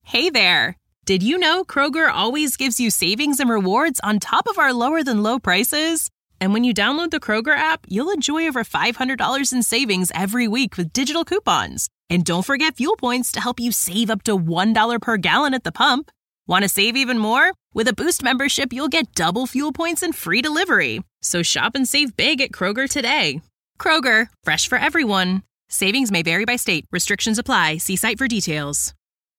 Hey there! Did you know Kroger always gives you savings and rewards on top of our lower-than-low prices? And when you download the Kroger app, you'll enjoy over $500 in savings every week with digital coupons. And don't forget fuel points to help you save up to $1 per gallon at the pump. Want to save even more? With a Boost membership, you'll get double fuel points and free delivery. So shop and save big at Kroger today. Kroger, fresh for everyone. Savings may vary by state. Restrictions apply. See site for details.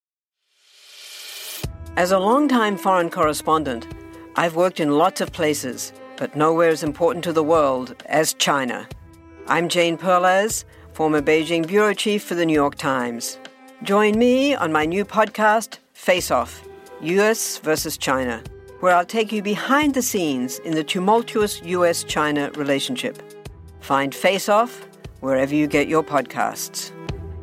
As a longtime foreign correspondent, I've worked in lots of places, but nowhere as important to the world as China. I'm Jane Perlez, former Beijing bureau chief for the New York Times. Join me on my new podcast, Face Off, U.S. versus China, where I'll take you behind the scenes in the tumultuous U.S.-China relationship. Find Face Off wherever you get your podcasts.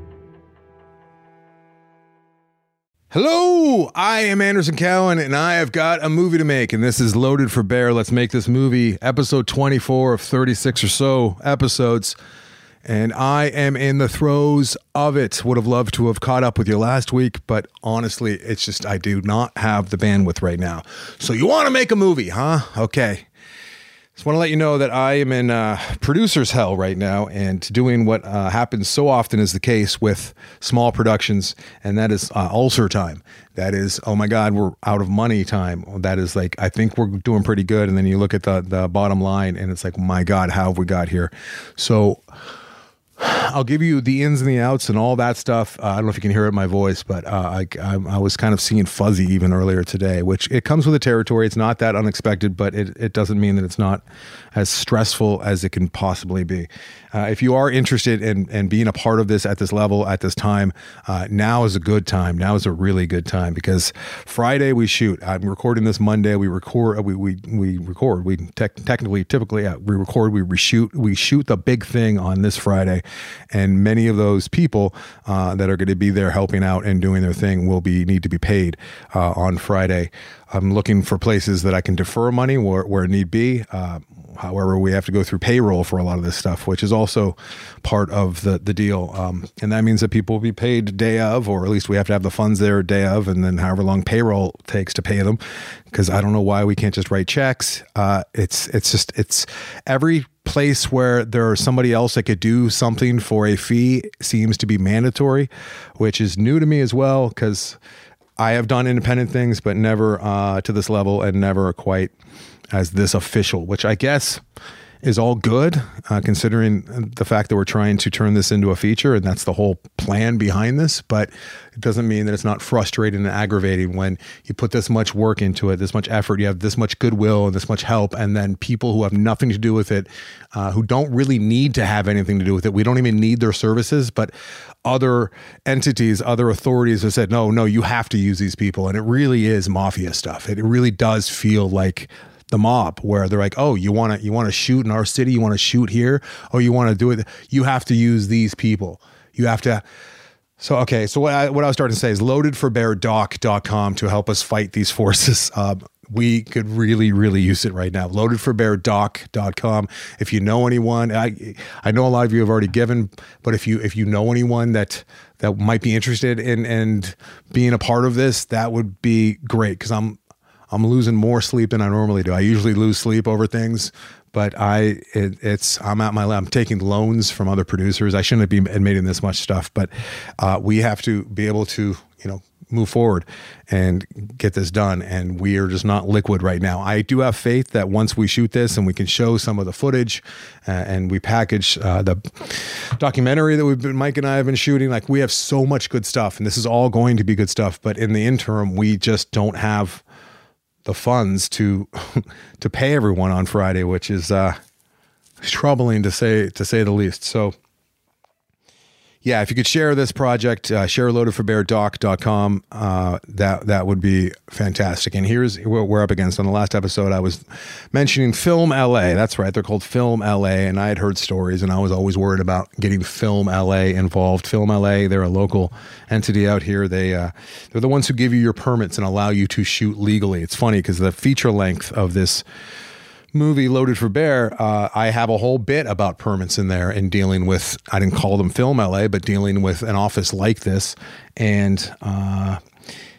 Hello, I am Anderson Cowan, and I have got a movie to make, and this is Loaded for Bear. Let's make this movie, episode 24 of 36 or so episodes, and I am in the throes of it. Would have loved to have caught up with you last week, but honestly, it's just I do not have the bandwidth right now. So you want to make a movie, huh? Okay. Just want to let you know that I am in producer's hell right now and doing what happens so often is the case with small productions, and that is ulcer time. That is, oh my God, we're out of money time. That is like, I think we're doing pretty good. And then you look at the bottom line and it's like, my God, how have we got here? So I'll give you the ins and the outs and all that stuff. I don't know if you can hear it in my voice, but I was kind of seeing fuzzy even earlier today, which it comes with the territory. It's not that unexpected, but it doesn't mean that it's not as stressful as it can possibly be. If you are interested in being a part of this at this level, at this time, now is a good time. Now is a really good time because Friday we shoot. I'm recording this Monday. We record. We record. We typically we record. We reshoot. We shoot the big thing on this Friday, and many of those people that are going to be there helping out and doing their thing need to be paid on Friday. I'm looking for places that I can defer money where need be. However, we have to go through payroll for a lot of this stuff, which is also part of the deal. And that means that people will be paid day of, or at least we have to have the funds there day of, and then however long payroll takes to pay them. Because I don't know why we can't just write checks. It's every place where there's somebody else that could do something for a fee seems to be mandatory, which is new to me as well, because I have done independent things, but never to this level and never quite as this official, which I guess is all good, considering the fact that we're trying to turn this into a feature, and that's the whole plan behind this. But it doesn't mean that it's not frustrating and aggravating when you put this much work into it, this much effort, you have this much goodwill and this much help, and then people who have nothing to do with it, who don't really need to have anything to do with it. We don't even need their services, but other entities, other authorities have said, no, you have to use these people. And it really is mafia stuff. It really does feel like the mob, where they're like, oh, you want to shoot in our city, you want to shoot here, oh, you want to do it, you have to use these people, you have to. So what I was starting to say is loadedforbeardoc.com to help us fight these forces. We could really, really use it right now. Loadedforbeardoc.com. If you know anyone, I know a lot of you have already given, but if you know anyone that might be interested in being a part of this, that would be great, because I'm losing more sleep than I normally do. I usually lose sleep over things, but I'm I'm taking loans from other producers. I shouldn't be admitting this much stuff, but we have to be able to, move forward and get this done. And we are just not liquid right now. I do have faith that once we shoot this and we can show some of the footage and we package the documentary that Mike and I have been shooting, like, we have so much good stuff, and this is all going to be good stuff. But in the interim, we just don't have the funds to pay everyone on Friday, which is troubling to say the least. So yeah, if you could share this project, share loadedforbeardoc.com, that would be fantastic. And here's what we're up against. On the last episode, I was mentioning Film LA. That's right, they're called Film LA, and I had heard stories, and I was always worried about getting Film LA involved. Film LA, they're a local entity out here. They're the ones who give you your permits and allow you to shoot legally. It's funny because the feature length of this movie, Loaded for Bear, I have a whole bit about permits in there and dealing with, I didn't call them Film LA, but dealing with an office like this. And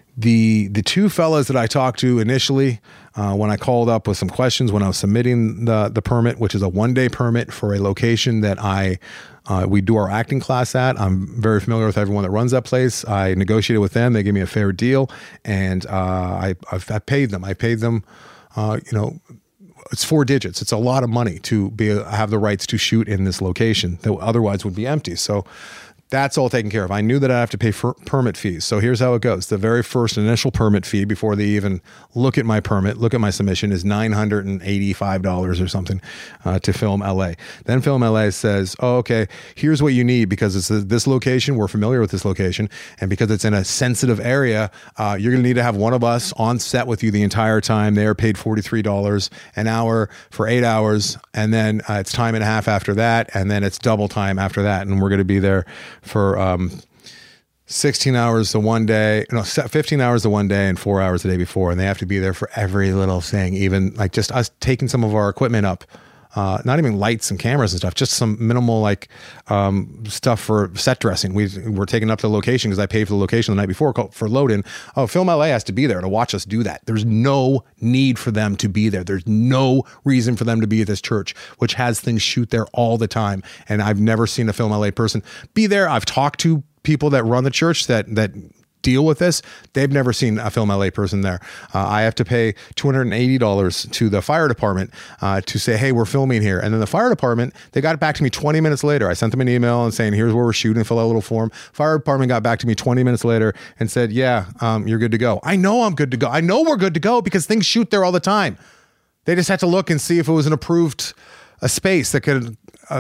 The two fellas that I talked to initially, when I called up with some questions when I was submitting the permit, which is a 1-day permit for a location that we do our acting class at. I'm very familiar with everyone that runs that place. I negotiated with them. They gave me a fair deal, and I paid them. I paid them, it's 4 digits. It's a lot of money to have the rights to shoot in this location that otherwise would be empty. So that's all taken care of. I knew that I'd have to pay for permit fees. So here's how it goes. The very first initial permit fee before they even look at my permit, look at my submission, is $985 or something to Film LA. Then Film LA says, oh, okay, here's what you need because it's this location. We're familiar with this location. And because it's in a sensitive area, you're going to need to have one of us on set with you the entire time. They are paid $43 an hour for 8 hours. And then it's time and a half after that. And then it's double time after that. And we're going to be there for 16 hours the one day, 15 hours the one day and 4 hours the day before. And they have to be there for every little thing, even like just us taking some of our equipment up, not even lights and cameras and stuff, just some minimal stuff for set dressing. We're taking up to the location because I paid for the location the night before for load-in. Oh, Film LA has to be there to watch us do that. There's no need for them to be there. There's no reason for them to be at this church, which has things shoot there all the time. And I've never seen a Film LA person be there. I've talked to people that run the church that deal with this. They've never seen a Film LA person there. I have to pay $280 to the fire department to say, hey, we're filming here. And then the fire department, they got it back to me 20 minutes later. I sent them an email and saying, here's where we're shooting, fill out a little form. Fire department got back to me 20 minutes later and said, yeah, you're good to go. I know I'm good to go. I know we're good to go because things shoot there all the time. They just had to look and see if it was an approved space that could,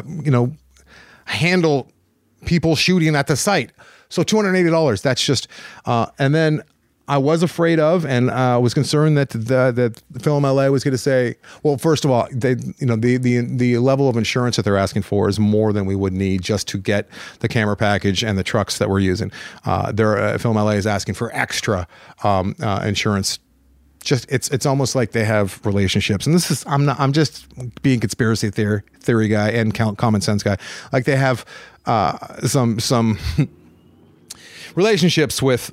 handle people shooting at the site. So $280, that's just, and then I was afraid of, and was concerned that that Film LA was going to say, well, first of all, the level of insurance that they're asking for is more than we would need just to get the camera package and the trucks that we're using. Film LA is asking for extra insurance. Just it's almost like they have relationships, and this is I'm just being conspiracy theory guy and common sense guy. Like they have some relationships with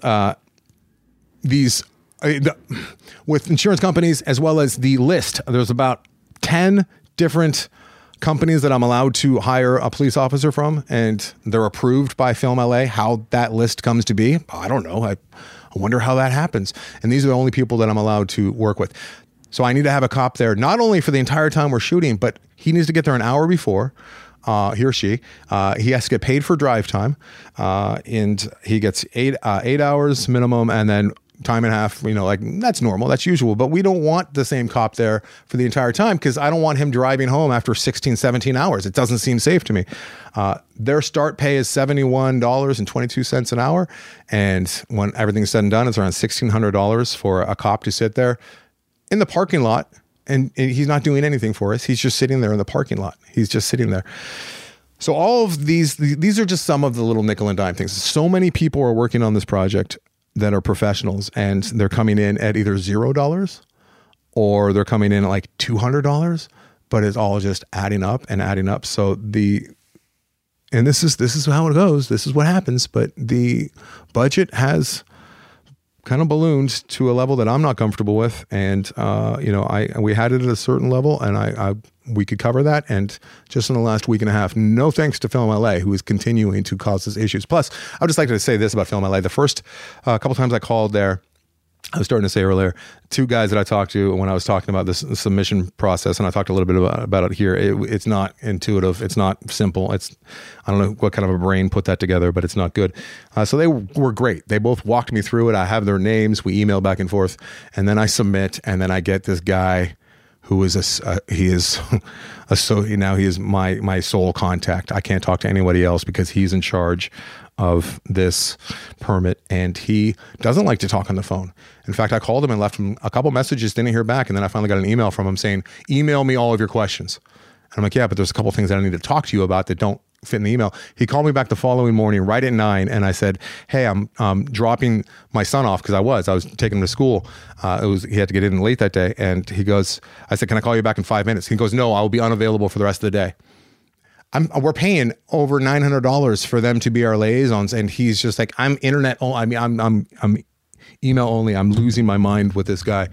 with insurance companies, as well as the list. There's about 10 different companies that I'm allowed to hire a police officer from, and they're approved by Film LA. How that list comes to be, I don't know. I wonder how that happens. And these are the only people that I'm allowed to work with. So I need to have a cop there, not only for the entire time we're shooting, but he needs to get there an hour before. He or she, he has to get paid for drive time, and he gets eight hours minimum, and then time and a half, that's normal, that's usual. But we don't want the same cop there for the entire time, because I don't want him driving home after 16, 17 hours. It doesn't seem safe to me. Their start pay is $71.22 an hour. And when everything's said and done, it's around $1,600 for a cop to sit there in the parking lot. And he's not doing anything for us. He's just sitting there in the parking lot. He's just sitting there. So all of these are just some of the little nickel and dime things. So many people are working on this project that are professionals, and they're coming in at either $0 or they're coming in at like $200, but it's all just adding up and adding up. So and this is how it goes. This is what happens. But the budget has kind of ballooned to a level that I'm not comfortable with. And, we had it at a certain level, and we could cover that. And just in the last week and a half, no thanks to Film LA, who is continuing to cause us issues. Plus, I would just like to say this about Film LA. The first couple times I called there, I was starting to say earlier, 2 guys that I talked to when I was talking about this submission process, and I talked a little bit about it here. It's not intuitive. It's not simple. I don't know what kind of a brain put that together, but it's not good. So they were great. They both walked me through it. I have their names. We email back and forth, and then I submit, and then I get this guy who is he is my sole contact. I can't talk to anybody else because he's in charge of this permit, and he doesn't like to talk on the phone. In fact, I called him and left him a couple messages, didn't hear back, and then I finally got an email from him saying, email me all of your questions. And I'm like, yeah, but there's a couple things that I need to talk to you about that don't fit in the email. He called me back the following morning right at 9, and I said, hey, I'm dropping my son off, because I was taking him to school. He had to get in late that day, and I said, can I call you back in 5 minutes? He goes, no, I will be unavailable for the rest of the day. We're paying over $900 for them to be our liaisons, and he's just like, I'm internet. email only. I'm losing my mind with this guy.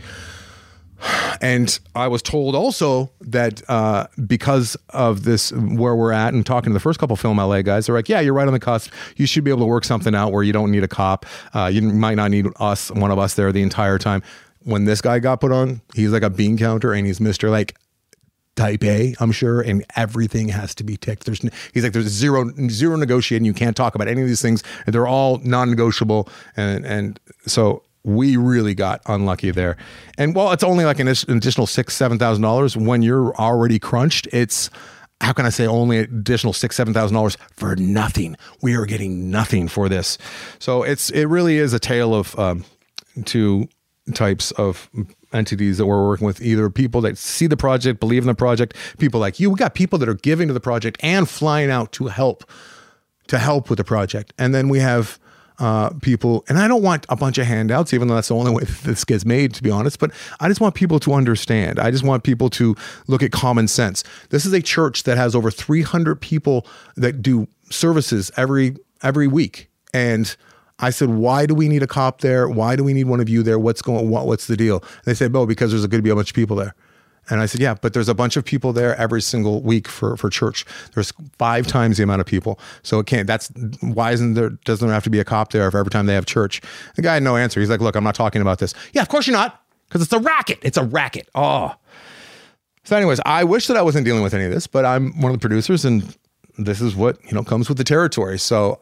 And I was told also that because of this, where we're at, and talking to the first couple Film LA guys, they're like, yeah, you're right on the cusp. You should be able to work something out where you don't need a cop. You might not need one of us there the entire time. When this guy got put on, he's like a bean counter, and he's Mr. like type A, I'm sure, and everything has to be ticked. He's like, there's zero negotiating. You can't talk about any of these things. They're all non-negotiable. And so we really got unlucky there. And while it's only like an additional $6,000-$7,000, when you're already crunched, it's, how can I say, only additional $6,000-$7,000 for nothing. We are getting nothing for this. So it really is a tale of two types of entities that we're working with. Either people that see the project, believe in the project, people like you. We got people that are giving to the project and flying out to help with the project. And then we have people, and I don't want a bunch of handouts, even though that's the only way this gets made, to be honest, but I just want people to understand. I just want people to look at common sense. This is a church that has over 300 people that do services every week. And I said, why do we need a cop there? Why do we need one of you there? What's the deal? And they said, because there's going to be a bunch of people there. And I said, yeah, but there's a bunch of people there every single week for church. There's 5 times the amount of people. So it can't, doesn't there have to be a cop there for every time they have church? The guy had no answer. He's like, look, I'm not talking about this. Yeah, of course you're not, because it's a racket. It's a racket. Oh. So anyways, I wish that I wasn't dealing with any of this, but I'm one of the producers, and this is what, comes with the territory. So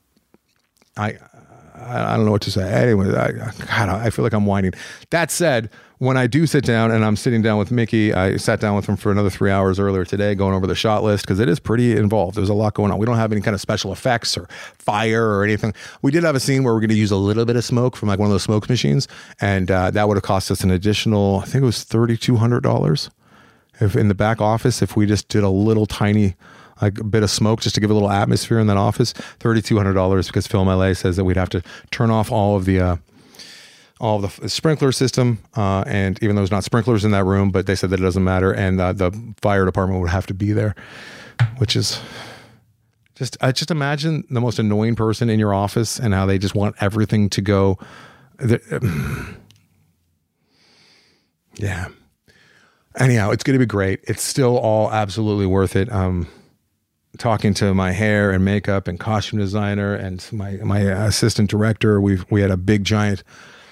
I don't know what to say. Anyway, I feel like I'm whining. That said, when I do sit down, and I'm sitting down with Mickey, I sat down with him for another 3 hours earlier today, going over the shot list, because it is pretty involved. There's a lot going on. We don't have any kind of special effects or fire or anything. We did have a scene where we're going to use a little bit of smoke from like one of those smoke machines, and that would have cost us an additional, I think it was $3,200 if in the back office, if we just did a little tiny like a bit of smoke just to give a little atmosphere in that office. $3,200 because Film LA says that we'd have to turn off all of the sprinkler system, and even though there's not sprinklers in that room, but they said that it doesn't matter, and the fire department would have to be there, which is just imagine the most annoying person in your office and how they just want everything to go. Yeah. Anyhow, it's going to be great. It's still all absolutely worth it. Talking to my hair and makeup and costume designer and my assistant director, we had a big giant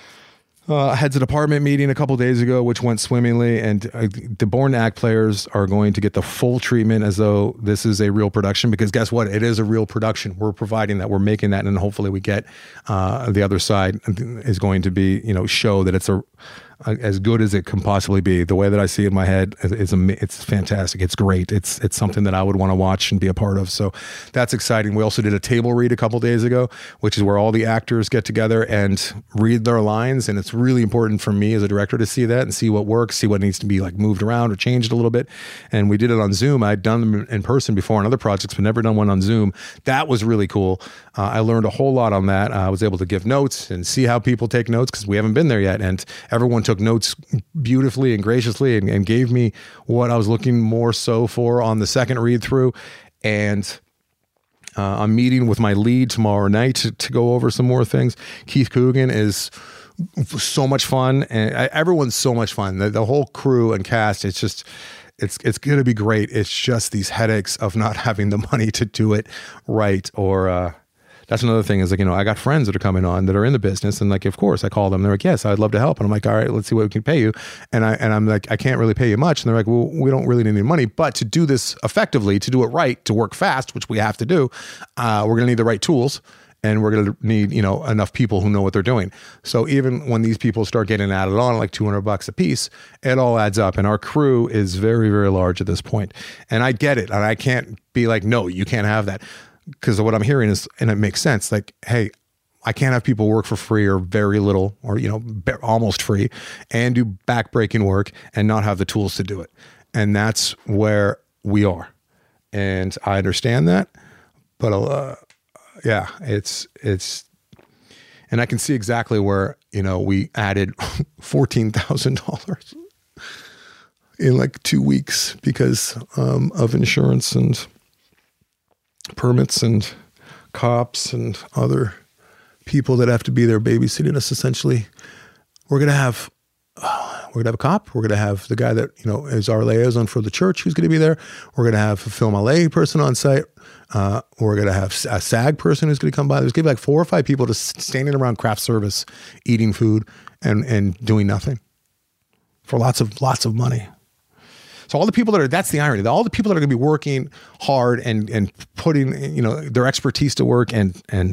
heads of department meeting a couple days ago, which went swimmingly, and the Born to Act players are going to get the full treatment as though this is a real production, because guess what? It is a real production. We're providing that, we're making that, and hopefully we get the other side is going to be, show that it's as good as it can possibly be. The way that I see it in my head is it's fantastic. It's great. It's something that I would want to watch and be a part of. So that's exciting. We also did a table read a couple days ago, which is where all the actors get together and read their lines. And it's really important for me as a director to see that and see what works, see what needs to be like moved around or changed a little bit. And we did it on Zoom. I'd done them in person before on other projects, but never done one on Zoom. That was really cool. I learned a whole lot on that. I was able to give notes and see how people take notes, because we haven't been there yet. And everyone took notes beautifully and graciously and gave me what I was looking more so for on the second read through. And I'm meeting with my lead tomorrow night to go over some more things. Keith Coogan is so much fun, and everyone's so much fun. The whole crew and cast, it's just, it's going to be great. It's just these headaches of not having the money to do it right, or that's another thing is like, I got friends that are coming on that are in the business, and like, of course I call them. They're like, yes, I'd love to help. And I'm like, all right, let's see what we can pay you. And I'm like, I can't really pay you much. And they're like, well, we don't really need any money, but to do this effectively, to do it right, to work fast, which we have to do, we're going to need the right tools, and we're going to need, enough people who know what they're doing. So even when these people start getting added on like $200 a piece, it all adds up. And our crew is very, very large at this point. And I get it. And I can't be like, no, you can't have that. Because what I'm hearing is, and it makes sense, like, hey, I can't have people work for free or very little or, almost free and do backbreaking work and not have the tools to do it. And that's where we are. And I understand that, but yeah, it's, and I can see exactly where, we added $14,000 in like 2 weeks because of insurance and permits and cops and other people that have to be there babysitting us. Essentially, we're gonna have a cop. We're gonna have the guy that is our liaison for the church, who's gonna be there. We're gonna have a Film LA person on site. We're gonna have a SAG person who's gonna come by. There's gonna be like 4 or 5 people just standing around craft service, eating food and doing nothing for lots of money. So all the people that's the irony. All the people that are going to be working hard and putting, their expertise to work and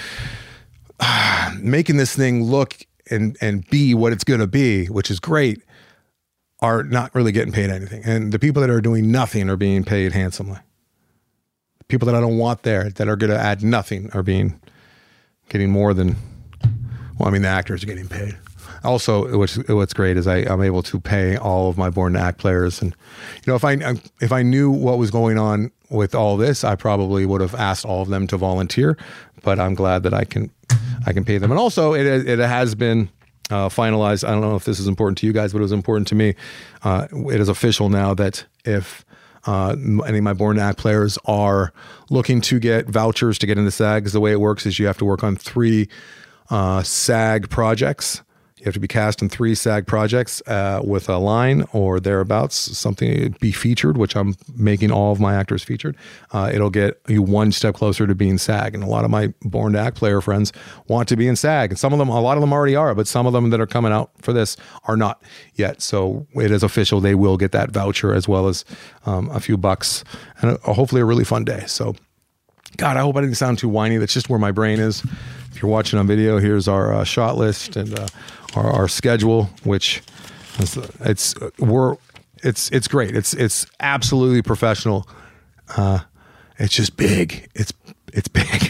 making this thing look and be what it's going to be, which is great, are not really getting paid anything. And the people that are doing nothing are being paid handsomely. The people that I don't want there, that are going to add nothing, are getting more than, the actors are getting paid. Also, what's great is I'm able to pay all of my Born to Act players, and if I knew what was going on with all this, I probably would have asked all of them to volunteer. But I'm glad that I can pay them, and also it has been finalized. I don't know if this is important to you guys, but it was important to me. It is official now that if any of my Born to Act players are looking to get vouchers to get into SAG, because the way it works is you have to work on 3 SAG projects. You have to be cast in 3 SAG projects with a line or thereabouts, something be featured, which I'm making all of my actors featured. It'll get you one step closer to being SAG. And a lot of my Born to Act player friends want to be in SAG. And a lot of them already are, but some of them that are coming out for this are not yet. So it is official. They will get that voucher as well as a few bucks and hopefully a really fun day. So God, I hope I didn't sound too whiny. That's just where my brain is. If you're watching on video, here's our shot list and our schedule, which it's great. It's absolutely professional. It's just big. It's big,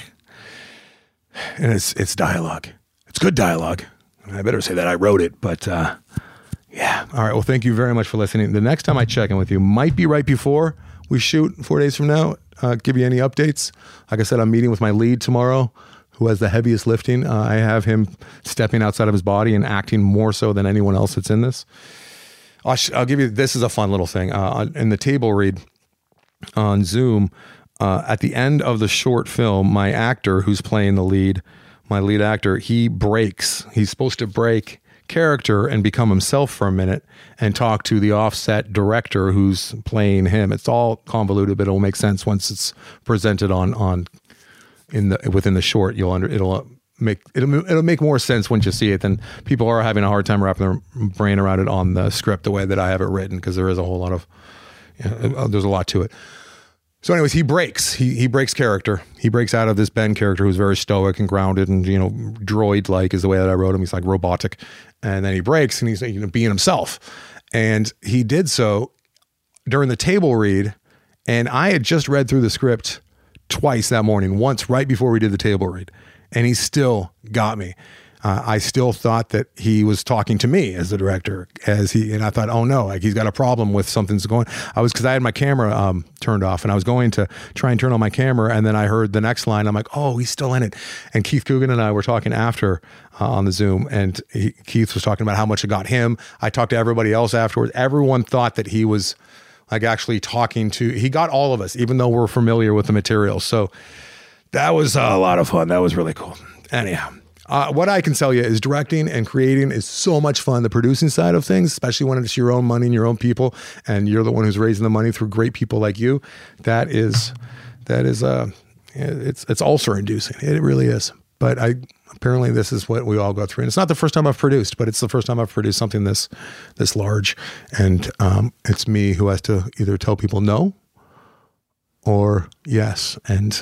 and it's dialogue. It's good dialogue. I better say that I wrote it, but yeah. All right. Well, thank you very much for listening. The next time I check in with you might be right before we shoot 4 days from now. Give you any updates. Like I said, I'm meeting with my lead tomorrow, who has the heaviest lifting. I have him stepping outside of his body and acting more so than anyone else that's in this. I'll give you, this is a fun little thing. In the table read on Zoom, at the end of the short film, my actor who's playing the lead, my lead actor, he breaks. He's supposed to break character and become himself for a minute and talk to the offset director who's playing him. It's all convoluted, but it'll make sense once it's presented within the short. It'll make more sense once you see it. Than people are having a hard time wrapping their brain around it on the script the way that I have it written, because there is a whole lot of there's a lot to it. So anyways, he breaks. He breaks character. He breaks out of this Ben character who's very stoic and grounded and droid-like is the way that I wrote him. He's like robotic, and then he breaks and he's being himself. And he did so during the table read, and I had just read through the script twice that morning. Once right before we did the table read, and he still got me. I still thought that he was talking to me as the director, and I thought, oh no, like he's got a problem with something's going. Because I had my camera turned off, and I was going to try and turn on my camera, and then I heard the next line. I'm like, oh, he's still in it. And Keith Coogan and I were talking after on the Zoom, and Keith was talking about how much it got him. I talked to everybody else afterwards. Everyone thought that he was like actually talking to. He got all of us, even though we're familiar with the material. So that was a lot of fun. That was really cool. Anyhow. What I can tell you is directing and creating is so much fun. The producing side of things, especially when it's your own money and your own people, and you're the one who's raising the money through great people like you, it's ulcer inducing. It really is. But apparently this is what we all go through. And it's not the first time I've produced, but it's the first time I've produced something this large. And it's me who has to either tell people no or yes. And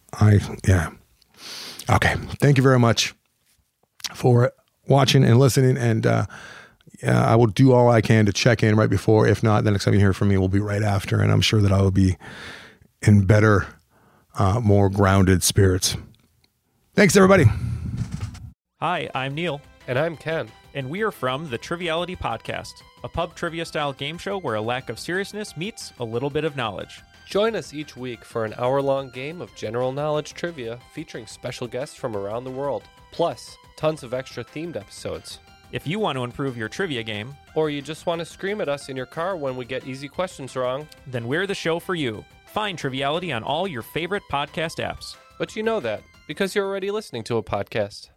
okay. Thank you very much for watching and listening, and I will do all I can to check in right before. If not, the next time you hear from me will be right after, and I'm sure that I will be in better, more grounded spirits. Thanks, everybody. Hi, I'm Neil. And I'm Ken. And we are from the Triviality Podcast, a pub trivia-style game show where a lack of seriousness meets a little bit of knowledge. Join us each week for an hour-long game of general knowledge trivia featuring special guests from around the world, plus tons of extra themed episodes. If you want to improve your trivia game, or you just want to scream at us in your car when we get easy questions wrong, then we're the show for you. Find Triviality on all your favorite podcast apps. But you know that because you're already listening to a podcast.